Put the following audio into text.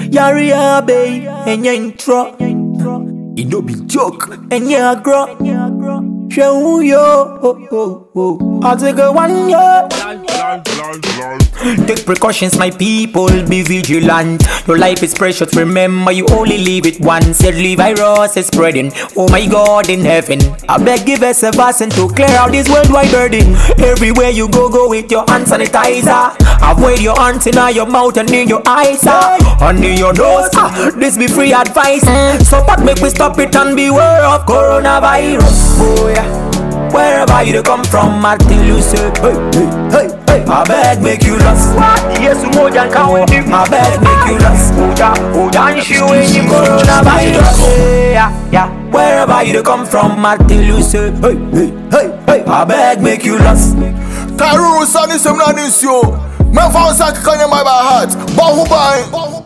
Yaria bay, and your intro. It no be joke, and ya grow. Show yo, I'll take a 1 year. Take precautions, my people, be vigilant. Your life is precious, remember you only live it once. Deadly virus is spreading, oh my God in heaven. I beg give us a vaccine to clear out this worldwide burden. Everywhere you go with your hand sanitizer. Avoid your hands in your mouth and in your eyes, and in your nose. This be free advice. So what make we stop it and beware of coronavirus? Oh yeah. Wherever you come from, I tell you say, hey, I beg make you lost. Yes, more than count. I beg make you lost. Oh, don't you in the coronavirus? Yeah. Wherever you come from, I tell you say, hey, I beg make you lost. Taru Sani Semnanisio, my phone sack can by heart. Bahu